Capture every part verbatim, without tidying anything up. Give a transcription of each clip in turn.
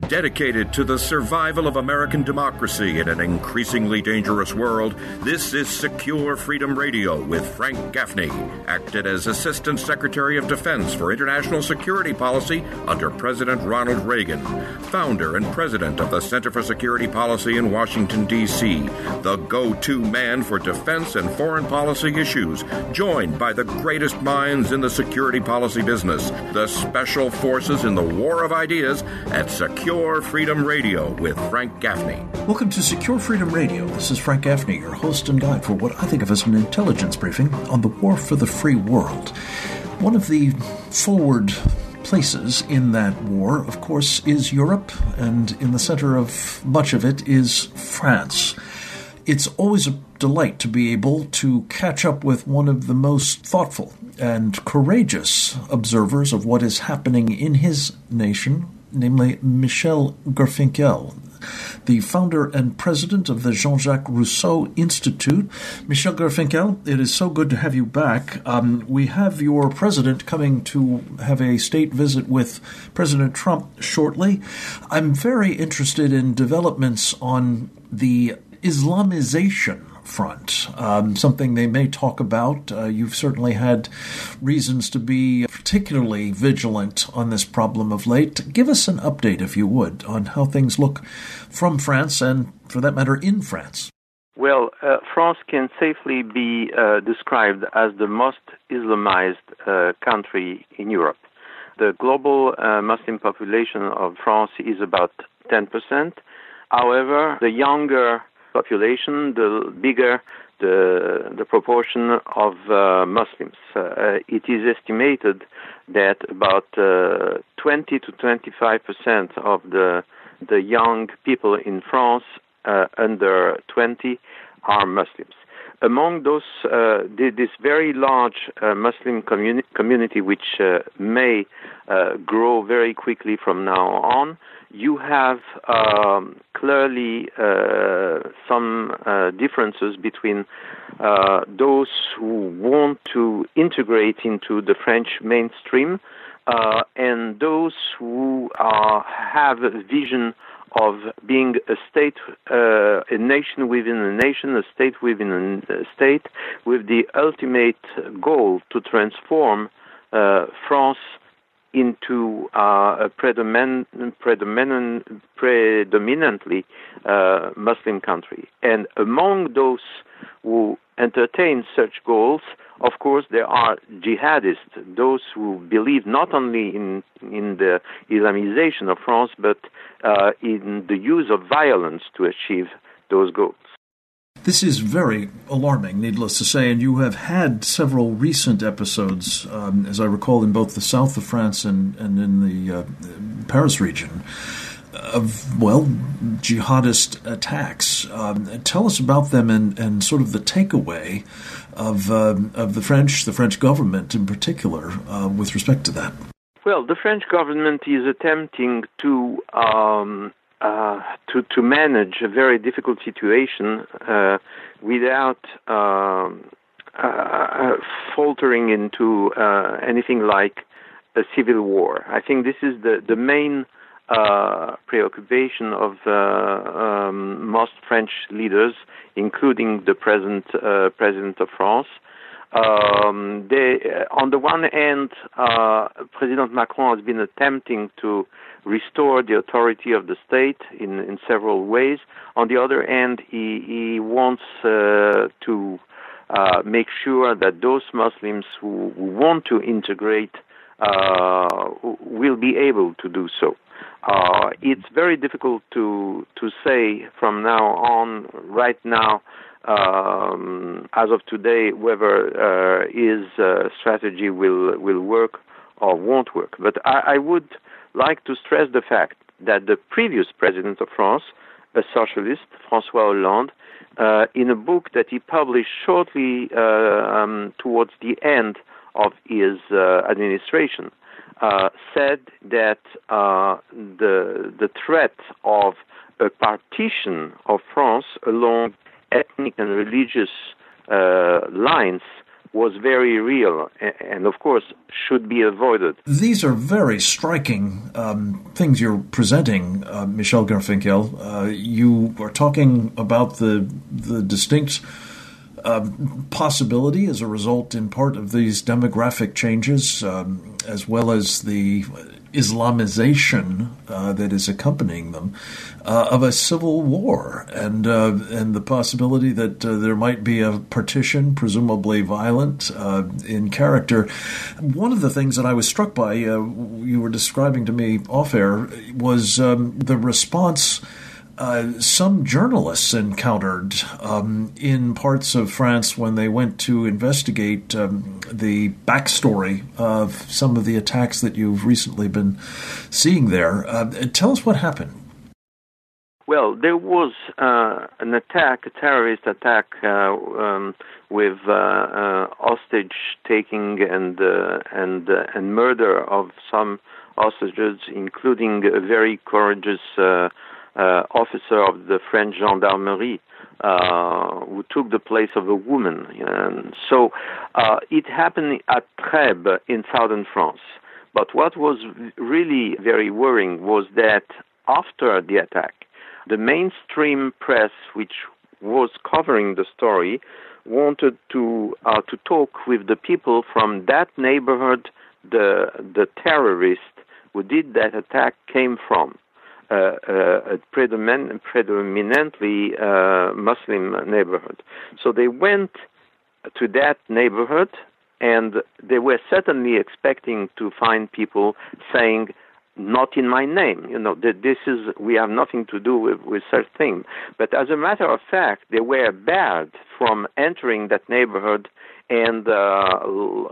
Dedicated to the survival of American democracy in an increasingly dangerous world, this is Secure Freedom Radio with Frank Gaffney, acted as Assistant Secretary of Defense for International Security Policy under President Ronald Reagan, founder and president of the Center for Security Policy in Washington, D C, the go-to man for defense and foreign policy issues, joined by the greatest minds in the security policy business, the special forces in the war of ideas at Secure Freedom Radio with Frank Gaffney. Welcome to Secure Freedom Radio. This is Frank Gaffney, your host and guide for what I think of as an intelligence briefing on the war for the free world. One of the forward places in that war, of course, is Europe, and in the center of much of it is France. It's always a delight to be able to catch up with one of the most thoughtful and courageous observers of what is happening in his nation, namely Michel Garfinkel, the founder and president of the Jean-Jacques Rousseau Institute. Michel Garfinkel, it is so good to have you back. Um, we have your president coming to have a state visit with President Trump shortly. I'm very interested in developments on the Islamization front, um, something they may talk about. Uh, you've certainly had reasons to be particularly vigilant on this problem of late. Give us an update, if you would, on how things look from France and, for that matter, in France. Well, uh, France can safely be uh, described as the most Islamized uh, country in Europe. The global uh, Muslim population of France is about ten percent. However, the younger population, the bigger the the proportion of uh, Muslims. Uh, it is estimated that about uh, twenty to twenty-five percent of the the young people in France uh, under twenty are Muslims. Among those, uh, this very large uh, Muslim communi- community, which uh, may uh, grow very quickly from now on, you have um, clearly uh, some uh, differences between uh, those who want to integrate into the French mainstream uh, and those who uh, have a vision of being a state, uh, a nation within a nation, a state within a state, with the ultimate goal to transform uh, France into uh, a predomin- predominant, predominantly uh, Muslim country. And among those who entertain such goals, of course, there are jihadists, those who believe not only in in the Islamization of France, but uh, in the use of violence to achieve those goals. This is very alarming, needless to say, and you have had several recent episodes, um, as I recall, in both the south of France and, and in the uh, Paris region, of, well, jihadist attacks. Um, tell us about them and, and sort of the takeaway of um, of the French, the French government in particular, uh, with respect to that. Well, the French government is attempting to um, uh, to to manage a very difficult situation uh, without um, uh, faltering into uh, anything like a civil war. I think this is the the main Uh, preoccupation of uh, um, most French leaders, including the present uh, president of France. Um, they, uh, on the one hand, uh, President Macron has been attempting to restore the authority of the state in, in several ways. On the other hand, he, he wants uh, to uh, make sure that those Muslims who, who want to integrate uh, will be able to do so. Uh, it's very difficult to to say from now on, right now, um, as of today, whether uh, his uh, strategy will will work or won't work. But I, I would like to stress the fact that the previous president of France, a socialist, François Hollande, uh, in a book that he published shortly uh, um, towards the end of his uh, administration, Uh, said that uh, the the threat of a partition of France along ethnic and religious uh, lines was very real and, of course, should be avoided. These are very striking um, things you're presenting, uh, Michel Garfinkel. Uh, you are talking about the the distinct uh, possibility as a result, in part, of these demographic changes, um, as well as the Islamization uh, that is accompanying them, uh, of a civil war, and uh, and the possibility that uh, there might be a partition, presumably violent uh, in character. One of the things that I was struck by, uh, you were describing to me off-air, was um, the response Uh, some journalists encountered um, in parts of France when they went to investigate um, the backstory of some of the attacks that you've recently been seeing there. Uh, tell us what happened. Well, there was uh, an attack, a terrorist attack uh, um, with uh, uh, hostage-taking and uh, and uh, and murder of some hostages, including a very courageous Uh, Uh, officer of the French gendarmerie uh, who took the place of a woman. And so uh, it happened at Trèbes in southern France. But what was really very worrying was that after the attack, the mainstream press, which was covering the story, wanted to uh, to talk with the people from that neighborhood the the terrorist who did that attack came from. Uh, uh, a predomin- predominantly uh, Muslim neighborhood. So they went to that neighborhood, and they were certainly expecting to find people saying, "Not in my name," you know, that this is, we have nothing to do with, with such thing. But as a matter of fact, they were barred from entering that neighborhood, and uh,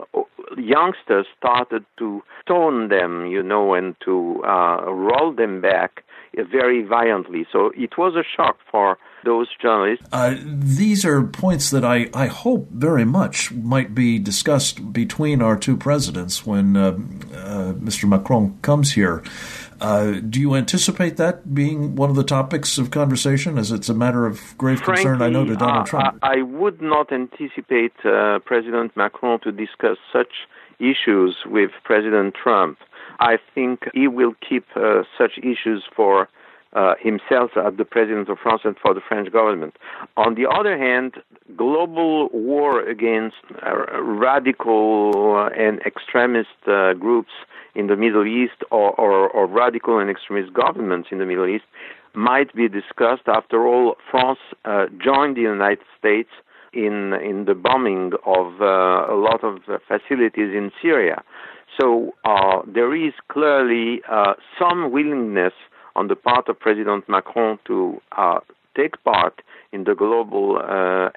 youngsters started to stone them, you know, and to uh, roll them back very violently. So it was a shock for those journalists. Uh, these are points that I, I hope very much might be discussed between our two presidents when uh, uh, Mister Macron comes here. Uh, do you anticipate that being one of the topics of conversation, as it's a matter of grave Frankly, concern, I know, to Donald uh, Trump? I, I would not anticipate uh, President Macron to discuss such issues with President Trump. I think he will keep uh, such issues for uh, himself as the President of France and for the French government. On the other hand, global war against uh, radical and extremist uh, groups in the Middle East or, or, or radical and extremist governments in the Middle East might be discussed. After all, France uh, joined the United States in in the bombing of uh, a lot of facilities in Syria. So uh, there is clearly uh, some willingness on the part of President Macron to uh, take part in the global uh,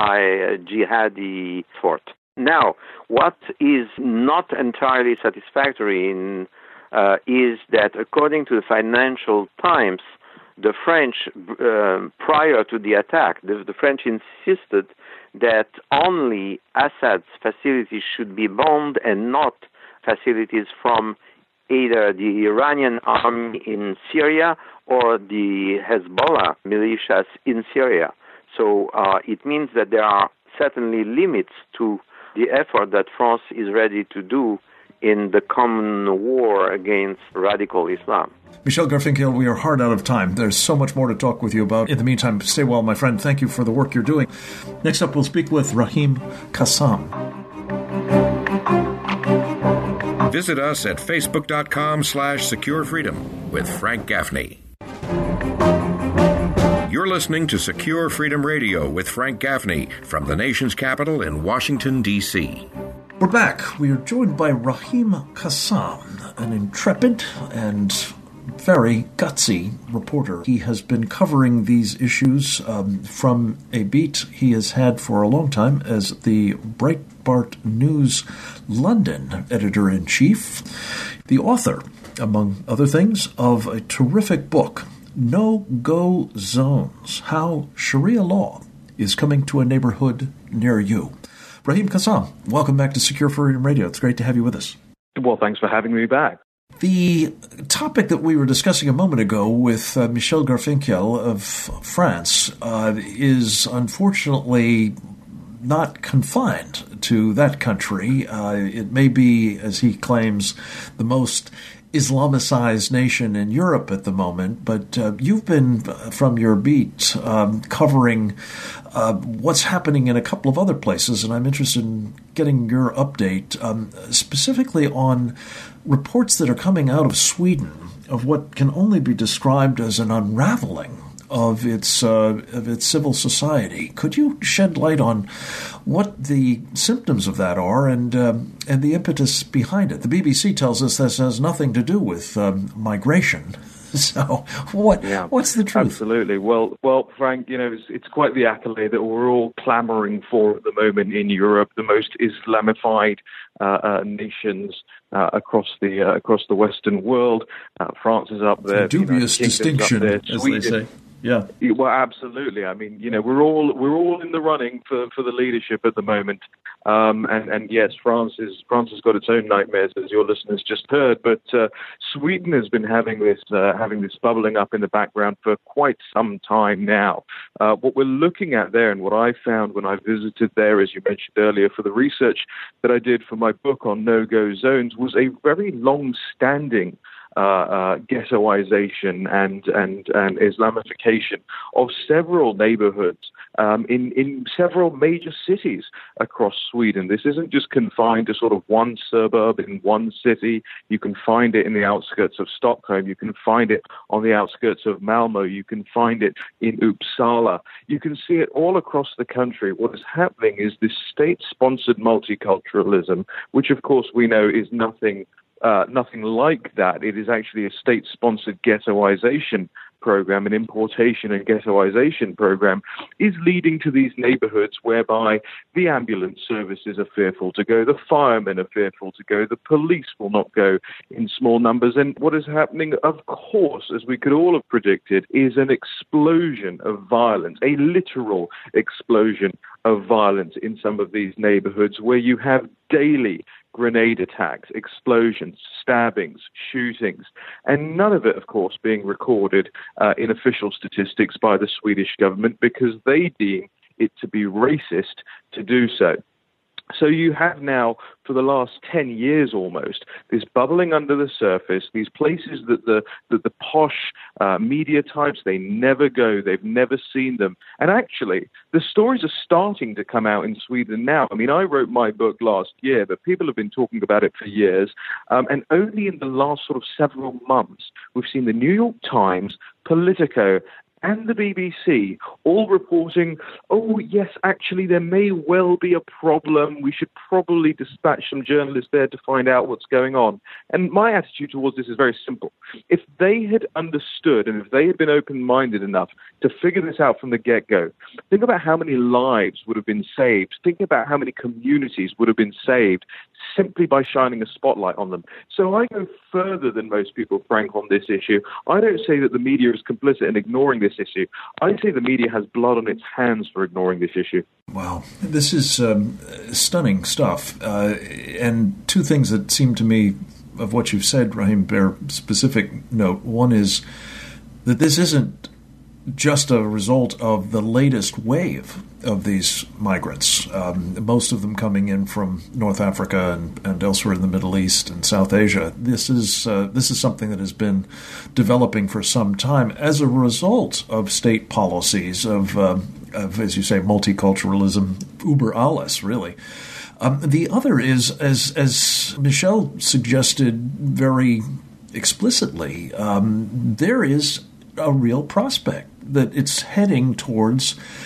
anti-jihadi effort. Now, what is not entirely satisfactory in, uh, is that according to the Financial Times, the French, uh, prior to the attack, the, the French insisted that only Assad's facilities should be bombed and not facilities from either the Iranian army in Syria or the Hezbollah militias in Syria. So uh, it means that there are certainly limits to the effort that France is ready to do in the common war against radical Islam. Michel Garfinkel, we are hard out of time. There's so much more to talk with you about. In the meantime, stay well, my friend. Thank you for the work you're doing. Next up, we'll speak with Rahim Kassam. Visit us at facebook.com slash secure freedom with Frank Gaffney. You're listening to Secure Freedom Radio with Frank Gaffney from the nation's capital in Washington, D C We're back. We are joined by Rahim Kassam, an intrepid and very gutsy reporter. He has been covering these issues um, from a beat he has had for a long time as the Breitbart News London editor-in-chief, the author, among other things, of a terrific book, No-Go Zones, How Sharia Law is Coming to a Neighborhood Near You. Rahim Kassam, welcome back to Secure Freedom Radio. It's great to have you with us. Well, thanks for having me back. The topic that we were discussing a moment ago with uh, Michel Garfinkel of France uh, is unfortunately not confined to that country. Uh, it may be, as he claims, the most Islamicized nation in Europe at the moment, but uh, you've been, from your beat, um, covering uh, what's happening in a couple of other places, and I'm interested in getting your update, um, specifically on reports that are coming out of Sweden of what can only be described as an unraveling of its uh, of its civil society. Could you shed light on what the symptoms of that are and um, and the impetus behind it? The B B C tells us this has nothing to do with um, migration. So what yeah, what's the truth? Absolutely. Well, well, Frank, you know, it's, it's quite the accolade that we're all clamoring for at the moment in Europe, the most Islamified uh, uh, nations uh, across the uh, across the Western world. Uh, France is up there. It's a dubious the distinction, there, as Sweden, they say. Yeah. Well, absolutely. I mean, you know, we're all we're all in the running for, for the leadership at the moment, um, and and yes, France is France has got its own nightmares, as your listeners just heard. But uh, Sweden has been having this uh, having this bubbling up in the background for quite some time now. Uh, what we're looking at there, and what I found when I visited there, as you mentioned earlier, for the research that I did for my book on no-go zones, was a very long-standing Uh, uh, ghettoization and, and, and Islamification of several neighborhoods um, in, in several major cities across Sweden. This isn't just confined to sort of one suburb in one city. You can find it in the outskirts of Stockholm. You can find it on the outskirts of Malmö. You can find it in Uppsala. You can see it all across the country. What is happening is this state-sponsored multiculturalism, which of course we know is nothing Uh, nothing like that. It is actually a state-sponsored ghettoization program, an importation and ghettoization program, is leading to these neighborhoods whereby the ambulance services are fearful to go, the firemen are fearful to go, the police will not go in small numbers. And what is happening, of course, as we could all have predicted, is an explosion of violence, a literal explosion of violence in some of these neighborhoods where you have daily grenade attacks, explosions, stabbings, shootings, and none of it, of course, being recorded uh, in official statistics by the Swedish government because they deem it to be racist to do so. So you have now, for the last ten years almost, this bubbling under the surface, these places that the that the posh uh, media types, they never go, they've never seen them. And actually, the stories are starting to come out in Sweden now. I mean, I wrote my book last year, but people have been talking about it for years. Um, and only in the last sort of several months, we've seen the New York Times, Politico, and the B B C all reporting, oh, yes, actually, there may well be a problem. We should probably dispatch some journalists there to find out what's going on. And my attitude towards this is very simple. If they had understood and if they had been open-minded enough to figure this out from the get-go, think about how many lives would have been saved. Think about how many communities would have been saved simply by shining a spotlight on them. So I go further than most people, Frank, on this issue. I don't say that the media is complicit in ignoring this issue. I say the media has blood on its hands for ignoring this issue. Wow. This is um, stunning stuff. Uh, and two things that seem to me, of what you've said, Raheem, bear specific note. One is that this isn't just a result of the latest wave of these migrants, um, most of them coming in from North Africa and, and elsewhere in the Middle East and South Asia. This is uh, this is something that has been developing for some time as a result of state policies of, um, of as you say, multiculturalism, über alles, really. Um, the other is, as as Michelle suggested very explicitly, um, there is a real prospect that it's heading towards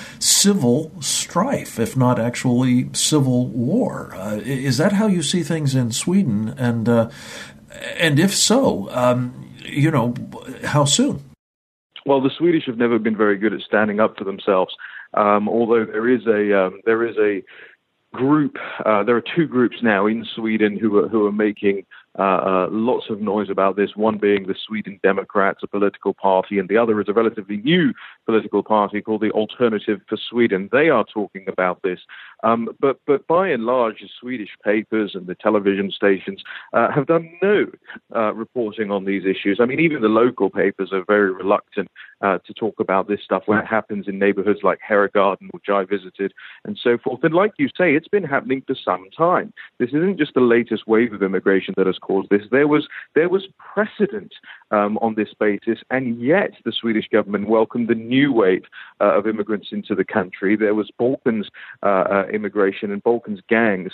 civil strife, if not actually civil war. Uh, is that how you see things in Sweden? And uh, and if so, um, you know, how soon? Well, the Swedish have never been very good at standing up for themselves. Um, although there is a um, there is a group, uh, there are two groups now in Sweden who are who are making Uh, uh, lots of noise about this, one being the Sweden Democrats, a political party, and the other is a relatively new political party called the Alternative for Sweden. They are talking about this. Um, but, but by and large, the Swedish papers and the television stations uh, have done no uh, reporting on these issues. I mean, even the local papers are very reluctant uh, to talk about this stuff when it happens in neighborhoods like Herregarden, which I visited, and so forth. And like you say, it's been happening for some time. This isn't just the latest wave of immigration that has caused this. There was there was precedent um, on this basis, and yet the Swedish government welcomed the new wave uh, of immigrants into the country. There was Balkans uh, uh, immigration and Balkans gangs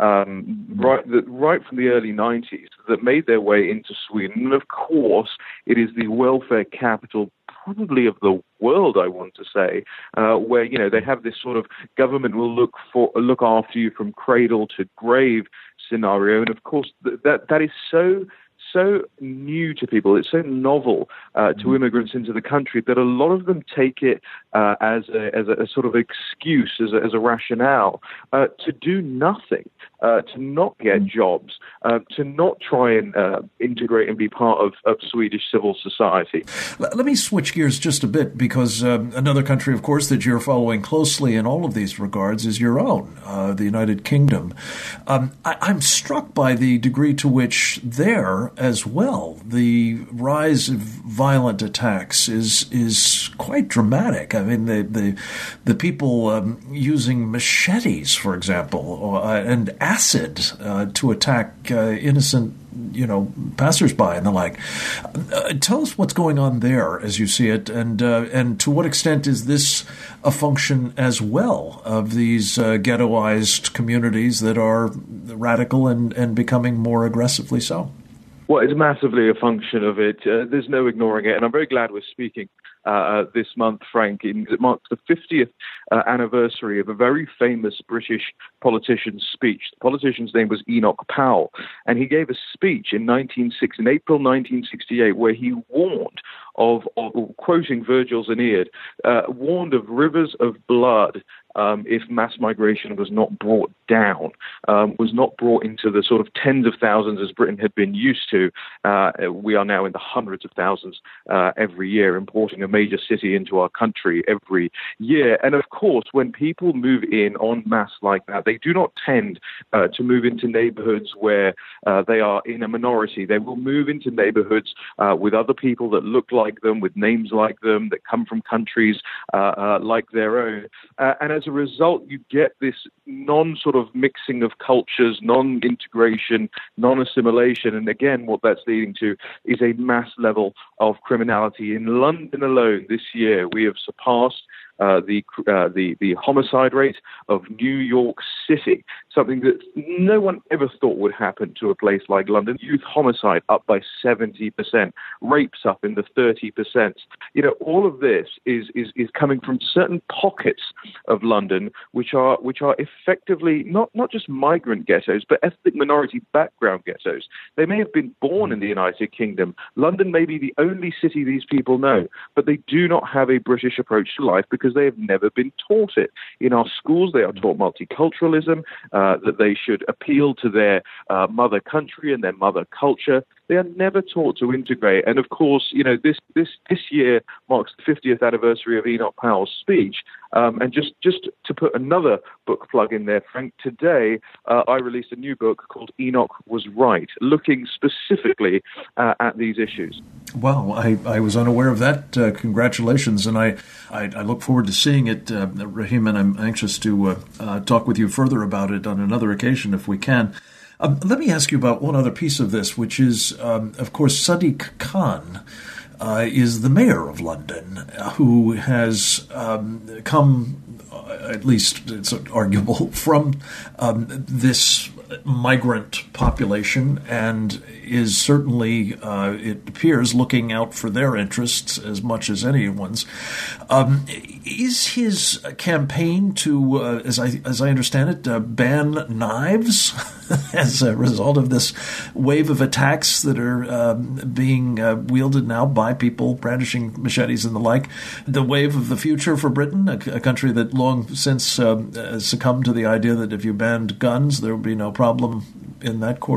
um, right, the, right from the early nineties that made their way into Sweden. And of course, it is the welfare capital probably of the world, I want to say, uh, where, you know, they have this sort of government will look for look after you from cradle to grave scenario. And of course, th- that that is so so new to people. It's so novel uh, to immigrants into the country that a lot of them take it uh, as, a, as a, a sort of excuse, as a, as a rationale uh, to do nothing, uh, to not get jobs, uh, to not try and uh, integrate and be part of, of Swedish civil society. Let me switch gears just a bit, because um, another country, of course, that you're following closely in all of these regards is your own, uh, the United Kingdom. Um, I, I'm struck by the degree to which there, as well, the rise of violent attacks is is quite dramatic. I mean, the the, the people um, using machetes, for example, uh, and acid uh, to attack uh, innocent, you know, passersby and the like. Uh, tell us what's going on there as you see it, and uh, and to what extent is this a function as well of these uh, ghettoized communities that are radical and, and becoming more aggressively so? Well, it's massively a function of it. Uh, there's no ignoring it. And I'm very glad we're speaking uh, uh, this month, Frank. It marks the fiftieth uh, anniversary of a very famous British politician's speech. The politician's name was Enoch Powell. And he gave a speech in nineteen sixty, in April nineteen sixty-eight, where he warned of, of quoting Virgil's Aeneid, uh, warned of rivers of blood Um, if mass migration was not brought down, um, was not brought into the sort of tens of thousands as Britain had been used to. Uh, we are now in the hundreds of thousands uh, every year, importing a major city into our country every year. And of course, when people move in en masse like that, they do not tend uh, to move into neighborhoods where uh, they are in a minority. They will move into neighborhoods uh, with other people that look like them, with names like them, that come from countries uh, uh, like their own. Uh, and as As a result, you get this non-sort of mixing of cultures, non-integration, non-assimilation. And again, what that's leading to is a mass level of criminality. In London alone this year, we have surpassed Uh, the, uh, the the homicide rate of New York City, something that no one ever thought would happen to a place like London. Youth homicide up by seventy percent, rapes up in the thirty percent. You know, all of this is, is, is coming from certain pockets of London, which are which are effectively not, not just migrant ghettos, but ethnic minority background ghettos. They may have been born in the United Kingdom. London may be the only city these people know, but they do not have a British approach to life because they have never been taught it. In our schools, they are taught multiculturalism, uh, that they should appeal to their uh, mother country and their mother culture. They are never taught to integrate. And of course, you know, this this this year marks the fiftieth anniversary of Enoch Powell's speech. Um, and just, just to put another book plug in there, Frank, today uh, I released a new book called Enoch Was Right, looking specifically uh, at these issues. Well, I, I was unaware of that. Uh, congratulations. And I, I, I look forward to seeing it, uh, Rahim, and I'm anxious to uh, uh, talk with you further about it on another occasion if we can. Um, let me ask you about one other piece of this, which is, um, of course, Sadiq Khan uh, is the mayor of London, who has um, come, uh, at least it's arguable, from um, this migrant population and is certainly, uh, it appears, looking out for their interests as much as anyone's. Um, is his campaign to, uh, as I as I understand it, uh, ban knives as a result of this wave of attacks that are um, being uh, wielded now by people brandishing machetes and the like, the wave of the future for Britain, a, a country that long since um, succumbed to the idea that if you banned guns, there would be no problem in that quarter?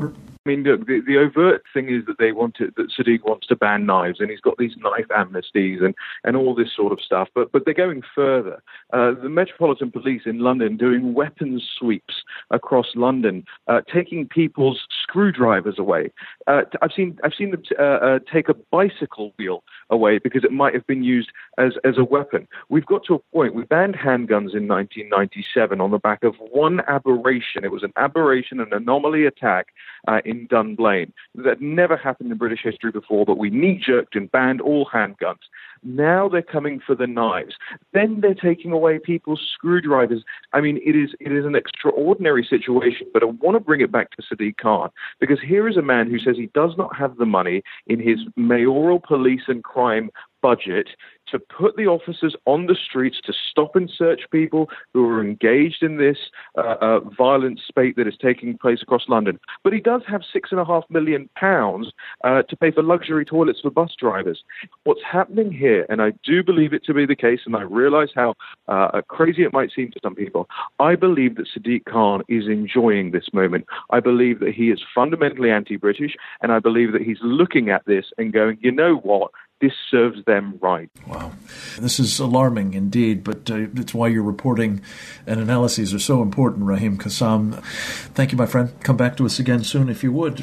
I mean, look, the, the overt thing is that they want to, that Sadiq wants to ban knives, and he's got these knife amnesties and, and all this sort of stuff. But but they're going further. Uh, the Metropolitan Police in London doing weapons sweeps across London, uh, taking people's screwdrivers away. Uh, I've seen I've seen them t- uh, uh, take a bicycle wheel away because it might have been used as as a weapon. We've got to a point. We banned handguns in nineteen ninety-seven on the back of one aberration. It was an aberration, an anomaly attack uh, in Dunblane. That never happened in British history before, but we knee-jerked and banned all handguns. Now they're coming for the knives. Then they're taking away people's screwdrivers. I mean, it is it is an extraordinary situation, but I want to bring it back to Sadiq Khan, because here is a man who says he does not have the money in his mayoral police and crime budget to put the officers on the streets to stop and search people who are engaged in this uh, uh, violent spate that is taking place across London. But he does have six and a half million pounds uh, to pay for luxury toilets for bus drivers. What's happening here, and I do believe it to be the case, and I realize how uh, crazy it might seem to some people, I believe that Sadiq Khan is enjoying this moment. I believe that he is fundamentally anti-British, and I believe that he's looking at this and going, you know what? This serves them right. Wow. This is alarming indeed, but uh, it's why your reporting and analyses are so important, Raheem Kassam. Thank you, my friend. Come back to us again soon if you would.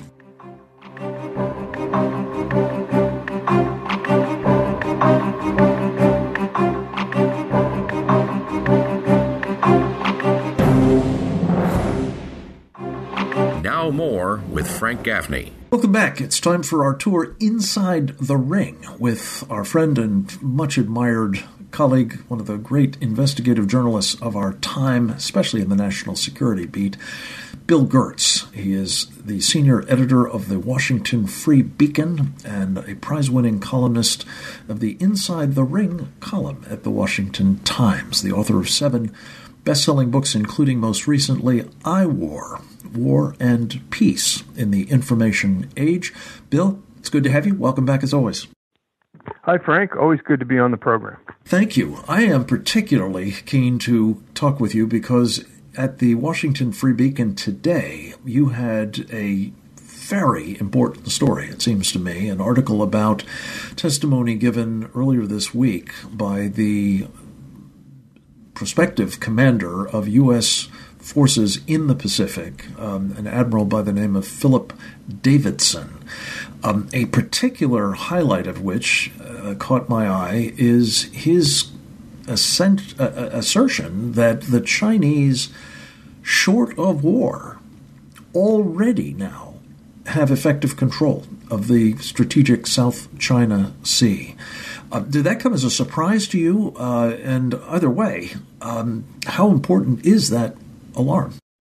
Now more with Frank Gaffney. Welcome back. It's time for our tour inside the ring with our friend and much admired colleague, one of the great investigative journalists of our time, especially in the national security beat, Bill Gertz. He is the senior editor of the Washington Free Beacon and a prize-winning columnist of the Inside the Ring column at the Washington Times, the author of seven best-selling books, including most recently I War, War and Peace in the Information Age. Bill, it's good to have you. Welcome back as always. Hi, Frank. Always good to be on the program. Thank you. I am particularly keen to talk with you because at the Washington Free Beacon today, you had a very important story, it seems to me, an article about testimony given earlier this week by the prospective commander of U S forces in the Pacific, um, an admiral by the name of Philip Davidson. Um, a particular highlight of which uh, caught my eye is his assent, uh, assertion that the Chinese, short of war, already now have effective control of the strategic South China Sea. Uh, did that come as a surprise to you? Uh, and either way, um, how important is that alarm?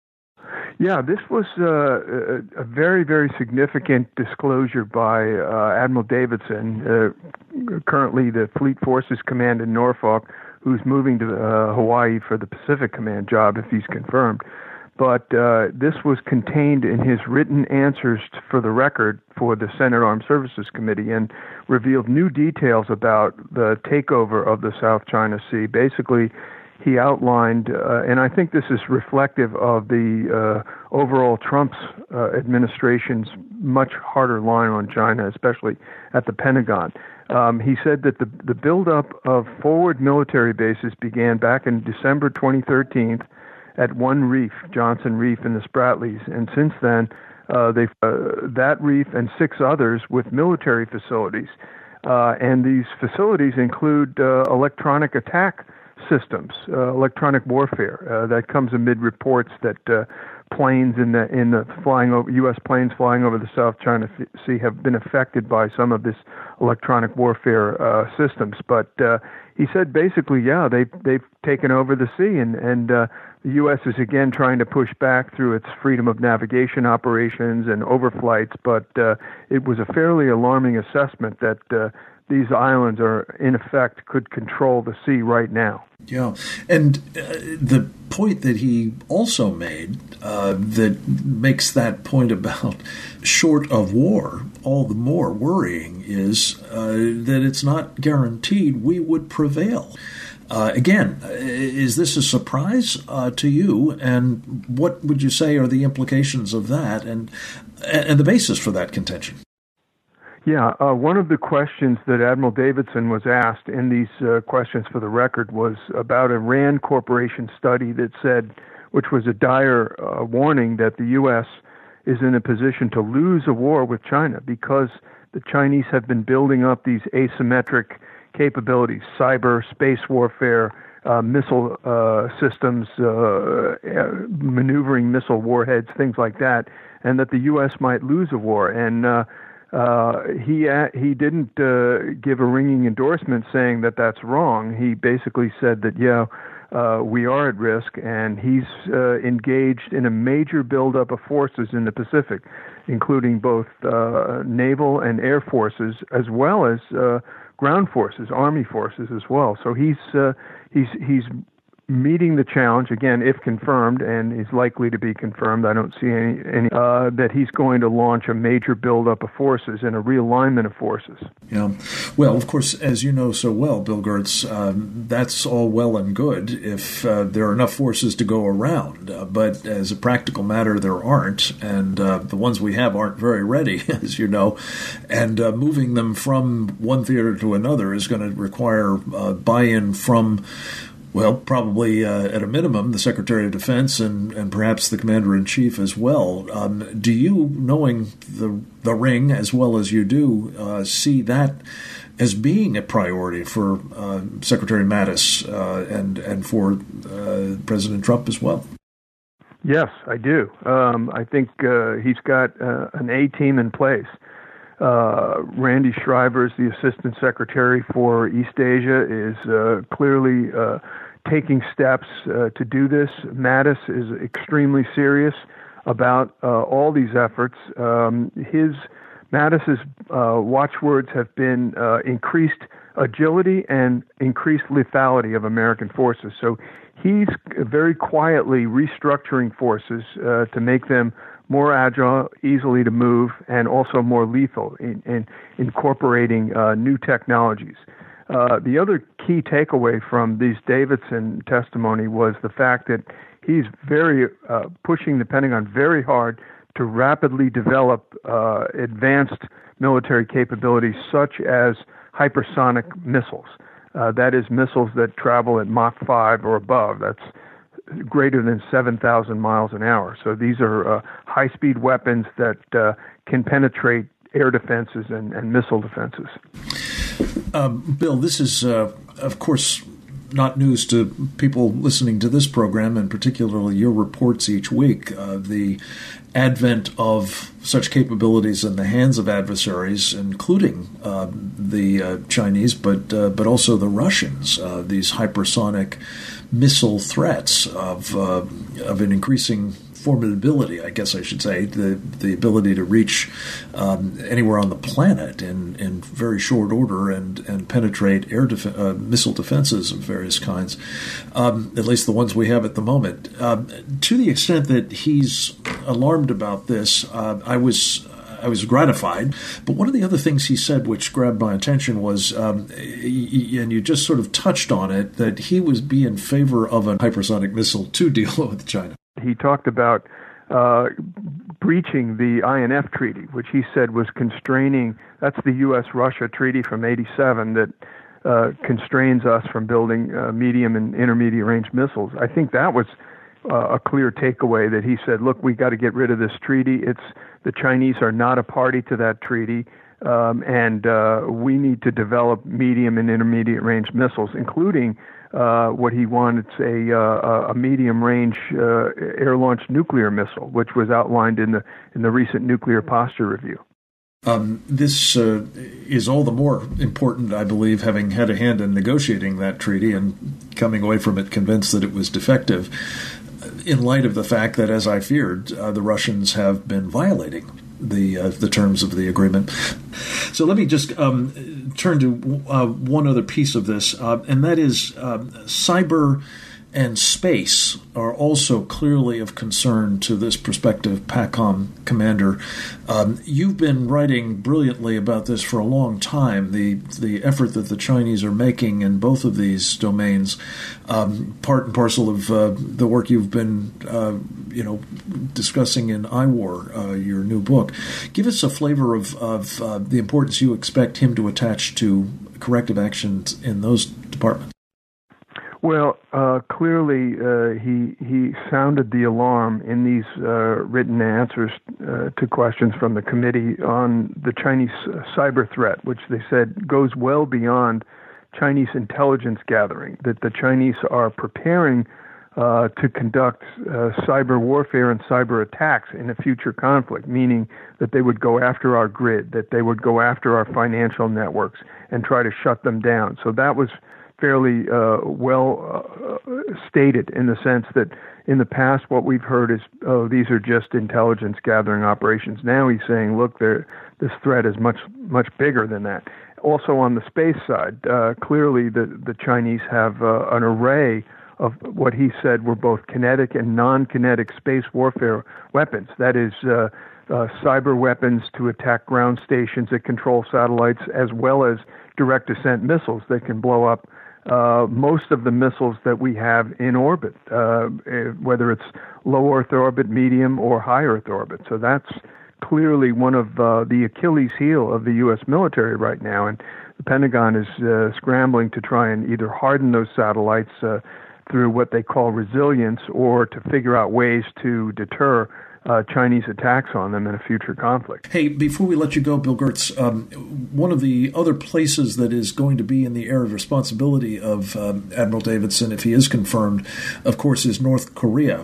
Yeah, this was uh, a, a very, very significant disclosure by uh, Admiral Davidson, uh, currently the Fleet Forces Command in Norfolk, who's moving to uh, Hawaii for the Pacific Command job if he's confirmed. But uh, this was contained in his written answers for the record for the Senate Armed Services Committee and revealed new details about the takeover of the South China Sea. Basically, he outlined, uh, and I think this is reflective of the uh, overall Trump's uh, administration's much harder line on China, especially at the Pentagon. Um, he said that the, the buildup of forward military bases began back in December twenty thirteen at one reef, Johnson Reef in the Spratlys, and since then, uh, they've uh, that reef and six others with military facilities. Uh, and these facilities include uh, electronic attack systems, uh, electronic warfare. Uh, that comes amid reports that uh, planes in the in the flying over U S planes flying over the South China Sea have been affected by some of this electronic warfare uh, systems. But uh, he said basically, yeah, they they've taken over the sea, and and uh, the U S is again trying to push back through its freedom of navigation operations and overflights. But uh, it was a fairly alarming assessment that uh, these islands are, in effect, could control the sea right now. Yeah, and uh, the point that he also made uh, that makes that point about short of war all the more worrying is uh, that it's not guaranteed we would prevail. Uh, again, is this a surprise uh, to you? And what would you say are the implications of that and and the basis for that contention? Yeah, uh, one of the questions that Admiral Davidson was asked in these uh, questions for the record was about a RAND Corporation study that said, which was a dire uh, warning that the U S is in a position to lose a war with China because the Chinese have been building up these asymmetric capabilities, cyber, space warfare, uh, missile uh, systems, uh, maneuvering missile warheads, things like that, and that the U S might lose a war. And uh, uh, he uh, he didn't uh, give a ringing endorsement saying that that's wrong. He basically said that, yeah, Uh, we are at risk, and he's uh, engaged in a major buildup of forces in the Pacific, including both uh, naval and air forces, as well as uh, ground forces, army forces as well. So he's uh, he's he's meeting the challenge again, if confirmed, and is likely to be confirmed. I don't see any, any uh, that he's going to launch a major buildup of forces and a realignment of forces. Yeah, well, of course, as you know so well, Bill Gertz, um, that's all well and good if uh, there are enough forces to go around. Uh, but as a practical matter, there aren't, and uh, the ones we have aren't very ready, as you know. And uh, moving them from one theater to another is going to require uh, buy-in from, well, probably uh, at a minimum, the Secretary of Defense and, and perhaps the Commander-in-Chief as well. Um, do you, knowing the the ring as well as you do, uh, see that as being a priority for uh, Secretary Mattis uh, and, and for uh, President Trump as well? Yes, I do. Um, I think uh, he's got uh, an A-team in place. Uh, Randy Schreiber is the Assistant Secretary for East Asia, is uh, clearly uh, taking steps uh, to do this. Mattis is extremely serious about uh, all these efforts. Um, his Mattis's uh, watchwords have been uh, increased agility and increased lethality of American forces. So he's very quietly restructuring forces uh, to make them more agile, easily to move, and also more lethal in, in incorporating uh, new technologies. Uh, the other key takeaway from these Davidson testimony was the fact that he's very uh, pushing the Pentagon very hard to rapidly develop uh, advanced military capabilities such as hypersonic missiles. Uh, that is, missiles that travel at Mach five or above. That's greater than seven thousand miles an hour. So these are uh, high-speed weapons that uh, can penetrate air defenses and, and missile defenses. Um, Bill, this is, uh, of course, not news to people listening to this program, and particularly your reports each week. Uh, the advent of such capabilities in the hands of adversaries, including uh, the uh, Chinese, but uh, but also the Russians. Uh, these hypersonic missile threats of uh, of an increasing formidability, I guess I should say, the the ability to reach um, anywhere on the planet in, in very short order and, and penetrate air def- uh, missile defenses of various kinds, um, at least the ones we have at the moment. Um, to the extent that he's alarmed about this, uh, I was I was gratified. But one of the other things he said which grabbed my attention was, um, and you just sort of touched on it, that he would be in favor of a hypersonic missile to deal with China. He talked about uh, breaching the I N F treaty, which he said was constraining. That's the U S Russia treaty from eighty-seven that uh, constrains us from building uh, medium and intermediate range missiles. I think that was uh, a clear takeaway, that he said, look, we got to get rid of this treaty. It's the Chinese are not a party to that treaty, um, and uh, we need to develop medium and intermediate range missiles, including Uh, what he wanted, a, uh, a medium-range uh, air-launched nuclear missile, which was outlined in the in the recent nuclear posture review. Um, this uh, is all the more important, I believe, having had a hand in negotiating that treaty and coming away from it convinced that it was defective, in light of the fact that, as I feared, uh, the Russians have been violating the uh, the terms of the agreement. So let me just um, turn to uh, one other piece of this, uh, and that is uh, cyber and space are also clearly of concern to this prospective PACOM commander. Um, you've been writing brilliantly about this for a long time, the the effort that the Chinese are making in both of these domains, um, part and parcel of uh, the work you've been uh, you know, discussing in I WAR, uh, your new book. Give us a flavor of, of uh, the importance you expect him to attach to corrective actions in those departments. Well, uh, clearly uh, he he sounded the alarm in these uh, written answers uh, to questions from the committee on the Chinese uh, cyber threat, which they said goes well beyond Chinese intelligence gathering, that the Chinese are preparing uh, to conduct uh, cyber warfare and cyber attacks in a future conflict, meaning that they would go after our grid, that they would go after our financial networks and try to shut them down. So that was fairly uh, well uh, stated in the sense that in the past what we've heard is, oh, these are just intelligence gathering operations. Now he's saying, look, this threat is much, much bigger than that. Also on the space side, uh, clearly the, the Chinese have uh, an array of what he said were both kinetic and non-kinetic space warfare weapons. That is uh, uh, cyber weapons to attack ground stations that control satellites, as well as direct descent missiles that can blow up Uh, most of the missiles that we have in orbit, uh, whether it's low Earth orbit, medium, or high Earth orbit. So that's clearly one of uh, the Achilles heel of the U S military right now. And the Pentagon is uh, scrambling to try and either harden those satellites uh, through what they call resilience, or to figure out ways to deter Uh, Chinese attacks on them in a future conflict. Hey, before we let you go, Bill Gertz, um, one of the other places that is going to be in the area of responsibility of um, Admiral Davidson, if he is confirmed, of course, is North Korea.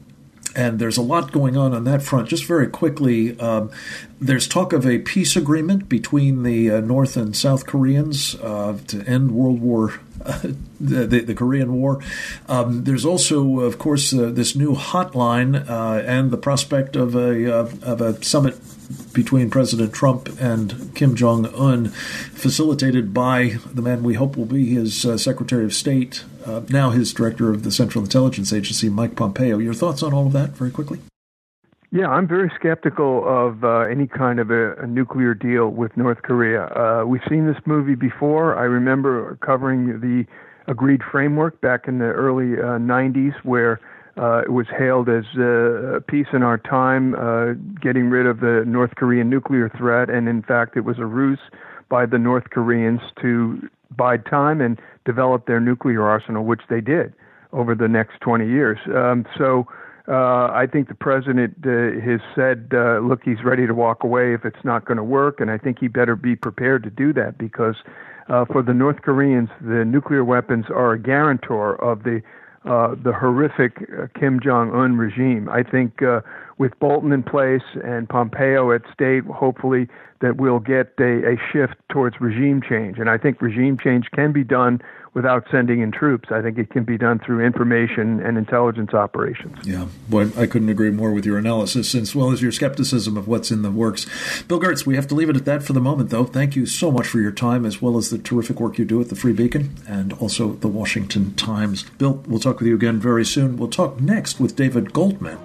And there's a lot going on on that front. Just very quickly, um, there's talk of a peace agreement between the uh, North and South Koreans uh, to end World War, uh, the, the, the Korean War. Um, there's also, of course, uh, this new hotline uh, and the prospect of a uh, of a summit between President Trump and Kim Jong-un, facilitated by the man we hope will be his uh, Secretary of State, uh, now his Director of the Central Intelligence Agency, Mike Pompeo. Your thoughts on all of that, very quickly? Yeah, I'm very skeptical of uh, any kind of a, a nuclear deal with North Korea. Uh, we've seen this movie before. I remember covering the agreed framework back in the early uh, nineties, where Uh, it was hailed as uh, peace in our time, uh, getting rid of the North Korean nuclear threat. And in fact, it was a ruse by the North Koreans to bide time and develop their nuclear arsenal, which they did over the next twenty years. Um, so uh, I think the president uh, has said, uh, look, he's ready to walk away if it's not going to work. And I think he better be prepared to do that, because uh, for the North Koreans, the nuclear weapons are a guarantor of the Uh, the horrific uh, Kim Jong-un regime. I think uh, with Bolton in place and Pompeo at state, hopefully that we'll get a, a shift towards regime change. And I think regime change can be done without sending in troops. I think it can be done through information and intelligence operations. Yeah, boy, I couldn't agree more with your analysis, as well as your skepticism of what's in the works. Bill Gertz, we have to leave it at that for the moment, though. Thank you so much for your time, as well as the terrific work you do at the Free Beacon and also the Washington Times. Bill, we'll talk with you again very soon. We'll talk next with David Goldman.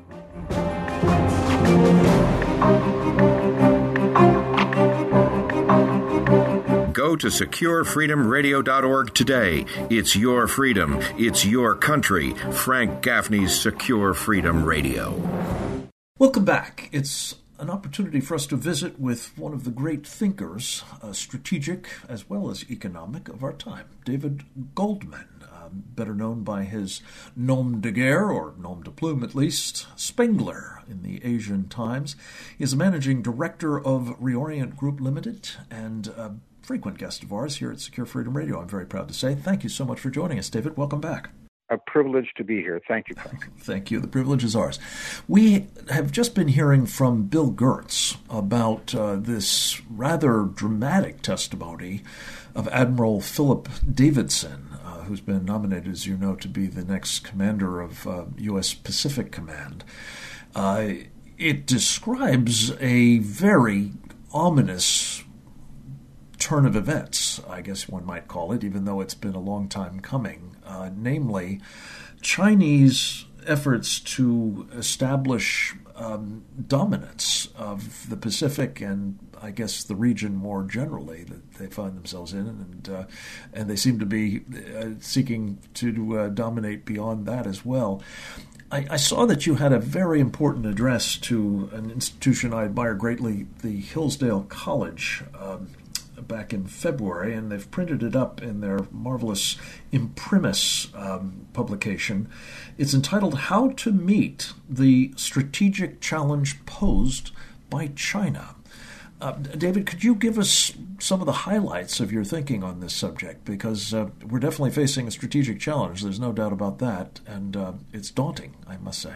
Go to secure freedom radio dot org today. It's your freedom. It's your country. Frank Gaffney's Secure Freedom Radio. Welcome back. It's an opportunity for us to visit with one of the great thinkers, uh, strategic as well as economic, of our time, David Goldman, uh, better known by his nom de guerre, or nom de plume at least, Spengler in the Asian Times. He is a managing director of Reorient Group Limited and a frequent guest of ours here at Secure Freedom Radio, I'm very proud to say. Thank you so much for joining us, David. Welcome back. A privilege to be here. Thank you, Frank. Thank you. The privilege is ours. We have just been hearing from Bill Gertz about uh, this rather dramatic testimony of Admiral Philip Davidson, uh, who's been nominated, as you know, to be the next commander of uh, U S Pacific Command. Uh, it describes a very ominous turn of events, I guess one might call it, even though it's been a long time coming, uh, namely Chinese efforts to establish um, dominance of the Pacific and I guess the region more generally that they find themselves in, and uh, and they seem to be uh, seeking to uh, dominate beyond that as well. I, I saw that you had a very important address to an institution I admire greatly, the Hillsdale College, um, back in February, and they've printed it up in their marvelous Imprimis um, publication. It's entitled How to Meet the Strategic Challenge Posed by China. Uh, David, could you give us some of the highlights of your thinking on this subject? Because uh, we're definitely facing a strategic challenge. There's no doubt about that. And uh, it's daunting, I must say.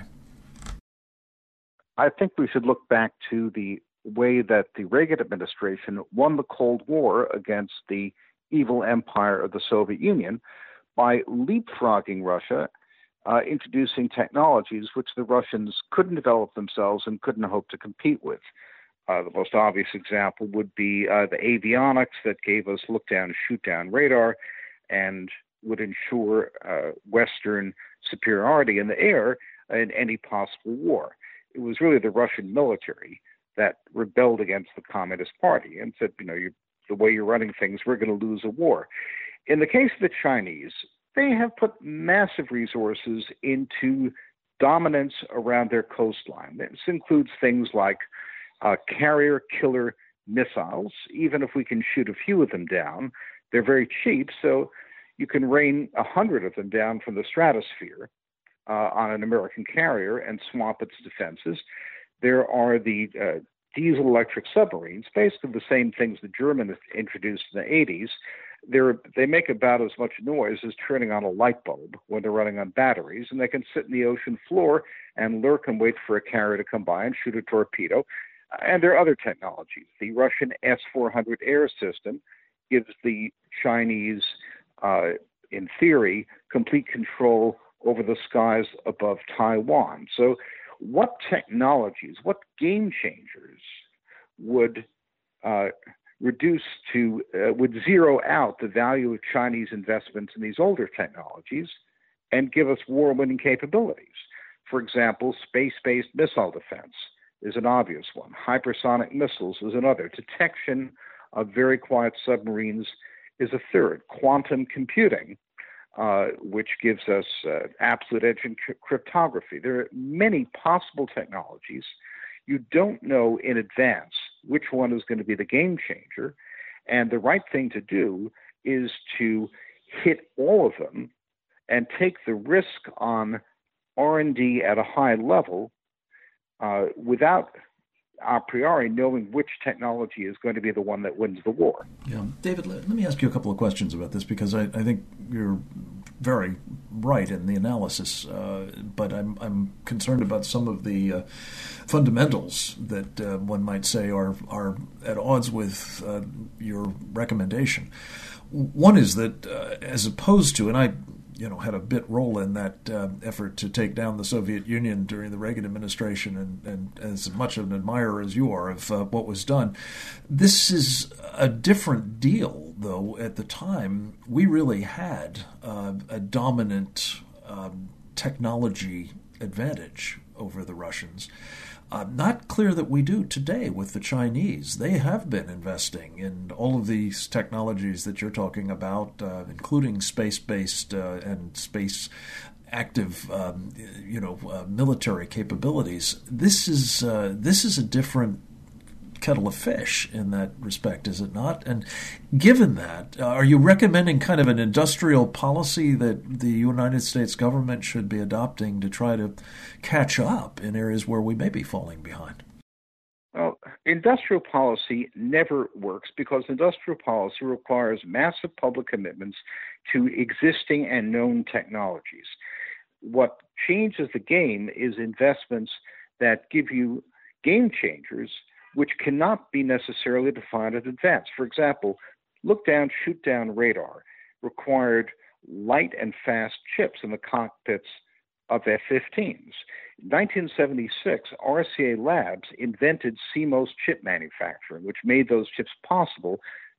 I think we should look back to the way that the Reagan administration won the Cold War against the evil empire of the Soviet Union by leapfrogging Russia, uh, introducing technologies which the Russians couldn't develop themselves and couldn't hope to compete with. Uh, the most obvious example would be uh, the avionics that gave us look-down, shoot-down radar and would ensure uh, Western superiority in the air in any possible war. It was really the Russian military that rebelled against the Communist Party and said, you know, you, the way you're running things, we're going to lose a war. In the case of the Chinese, they have put massive resources into dominance around their coastline. This includes things like Uh, carrier killer missiles. Even if we can shoot a few of them down, they're very cheap, so you can rain a hundred of them down from the stratosphere uh, on an American carrier and swamp its defenses. There are the uh, diesel-electric submarines, basically the same things the Germans introduced in the eighties. They're, they make about as much noise as turning on a light bulb when they're running on batteries, and they can sit in the ocean floor and lurk and wait for a carrier to come by and shoot a torpedo. And there are other technologies. The Russian S four hundred air system gives the Chinese, uh, in theory, complete control over the skies above Taiwan. So what technologies, what game changers would uh, reduce to, uh, would zero out the value of Chinese investments in these older technologies and give us war-winning capabilities? For example, space-based missile defense is an obvious one. Hypersonic missiles is another. Detection of very quiet submarines is a third. Quantum computing, uh, which gives us uh, absolute edge in c- cryptography. There are many possible technologies. You don't know in advance which one is going to be the game changer, and the right thing to do is to hit all of them and take the risk on R and D at a high level Uh, without a priori knowing which technology is going to be the one that wins the war. Yeah, David, let, let me ask you a couple of questions about this, because I, I think you're very right in the analysis, uh, but I'm, I'm concerned about some of the uh, fundamentals that uh, one might say are, are at odds with uh, your recommendation. One is that uh, as opposed to, and I you know, had a bit role in that uh, effort to take down the Soviet Union during the Reagan administration, and, and as much of an admirer as you are of uh, what was done. This is a different deal, though. At the time, we really had uh, a dominant um, technology advantage over the Russians. Uh, not clear that we do today with the Chinese. They have been investing in all of these technologies that you're talking about, uh, including space-based uh, and space-active, um, you know, uh, military capabilities. This is uh, this is a different kettle of fish in that respect, is it not? And given that, uh, are you recommending kind of an industrial policy that the United States government should be adopting to try to catch up in areas where we may be falling behind? Well, industrial policy never works because industrial policy requires massive public commitments to existing and known technologies. What changes the game is investments that give you game changers which cannot be necessarily defined in advance. For example, look-down, shoot-down radar required light and fast chips in the cockpits of F fifteens. In nineteen seventy-six, R C A Labs invented C M O S chip manufacturing, which made those chips possible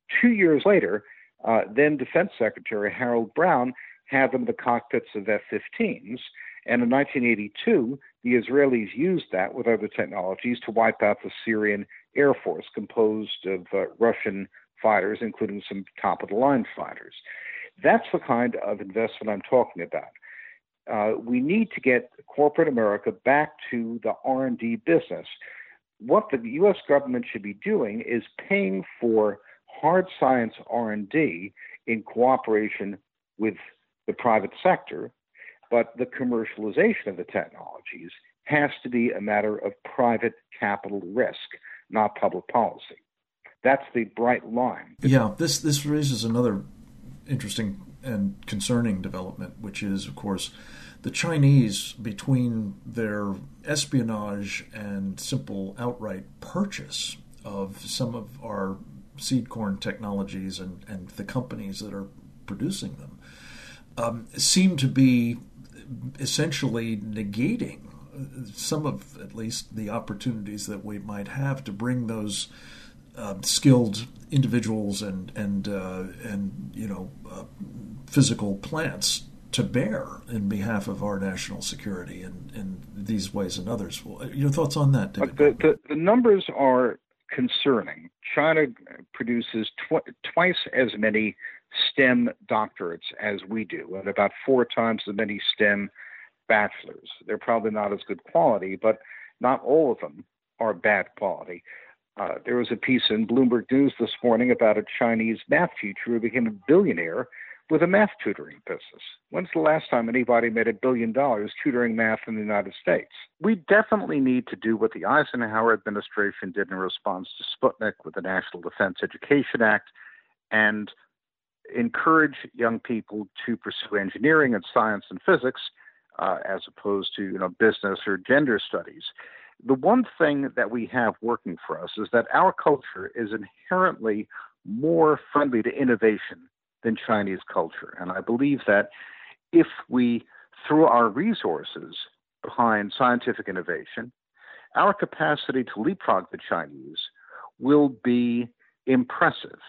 Two years later, uh, then Defense Secretary Harold Brown had them in the cockpits of F fifteens. And in nineteen eighty-two, the Israelis used that with other technologies to wipe out the Syrian Air Force, composed of uh, Russian fighters, including some top-of-the-line fighters. That's the kind of investment I'm talking about. Uh, we need to get corporate America back to the R and D business. What the U S government should be doing is paying for hard science R and D in cooperation with the private sector, but the commercialization of the technologies has to be a matter of private capital risk, not public policy. That's the bright line. Yeah, this, this raises another interesting and concerning development, which is, of course, the Chinese, between their espionage and simple outright purchase of some of our seed corn technologies and, and the companies that are producing them, um, seem to be essentially negating some of, at least, the opportunities that we might have to bring those uh, skilled individuals and and uh, and you know uh, physical plants to bear in behalf of our national security in, in these ways and others. Your thoughts on that, David? The, the, the numbers are concerning. China produces tw- twice as many STEM doctorates as we do, and about four times as many STEM bachelors. They're probably not as good quality, but not all of them are bad quality. Uh, there was a piece in Bloomberg News this morning about a Chinese math teacher who became a billionaire with a math tutoring business. When's the last time anybody made a billion dollars tutoring math in the United States? We definitely need to do what the Eisenhower administration did in response to Sputnik with the National Defense Education Act and encourage young people to pursue engineering and science and physics uh, as opposed to, you know, business or gender studies. The one thing that we have working for us is that our culture is inherently more friendly to innovation than Chinese culture. And I believe that if we throw our resources behind scientific innovation, our capacity to leapfrog the Chinese will be impressive.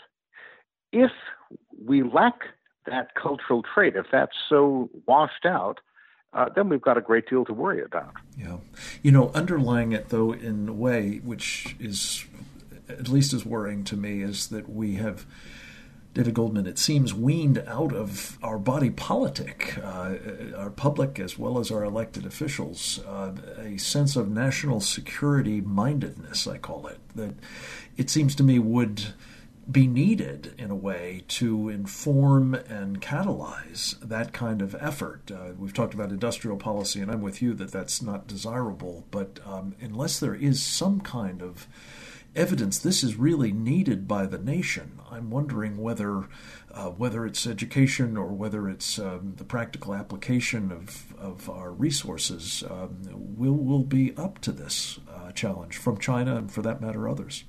If we lack that cultural trait, if that's so washed out, uh, then we've got a great deal to worry about. Yeah. You know, underlying it, though, in a way, which is at least as worrying to me, is that we have, David Goldman, it seems, weaned out of our body politic, uh, our public as well as our elected officials, uh, a sense of national security mindedness, I call it, that it seems to me would be needed in a way to inform and catalyze that kind of effort. Uh, we've talked about industrial policy, and I'm with you that that's not desirable, but um, unless there is some kind of evidence this is really needed by the nation, I'm wondering whether uh, whether it's education or whether it's um, the practical application of, of our resources um, will will be up to this uh, challenge from China and, for that matter, others.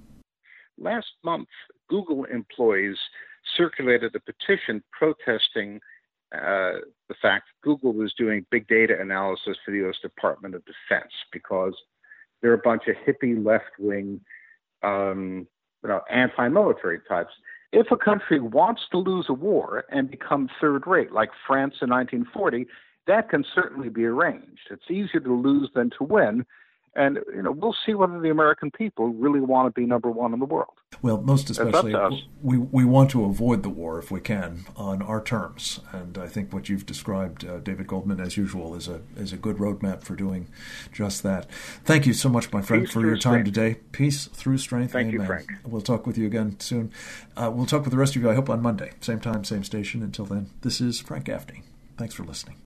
Last month, Google employees circulated a petition protesting uh, the fact that Google was doing big data analysis for the U S Department of Defense because they're a bunch of hippie left-wing, um, you know, anti-military types. If a country wants to lose a war and become third-rate, like France in nineteen forty, that can certainly be arranged. It's easier to lose than to win. And, you know, we'll see whether the American people really want to be number one in the world. Well, most especially, we we want to avoid the war if we can on our terms. And I think what you've described, uh, David Goldman, as usual, is a is a good roadmap for doing just that. Thank you so much, my friend, Peace for your time strength. today. Peace through strength. Thank Amen. you, Frank. We'll talk with you again soon. Uh, we'll talk with the rest of you, I hope, on Monday. Same time, same station. Until then, this is Frank Gaffney. Thanks for listening.